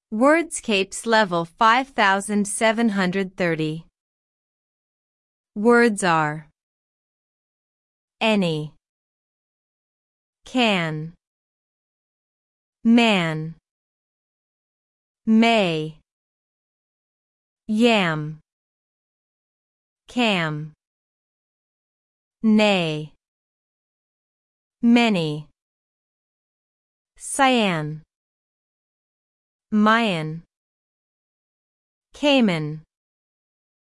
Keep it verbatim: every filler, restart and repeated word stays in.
Wordscapes level five thousand seven hundred thirty. Words are any, can, man, may, yam, cam, nay, many, cyan, Mayan, Cayman.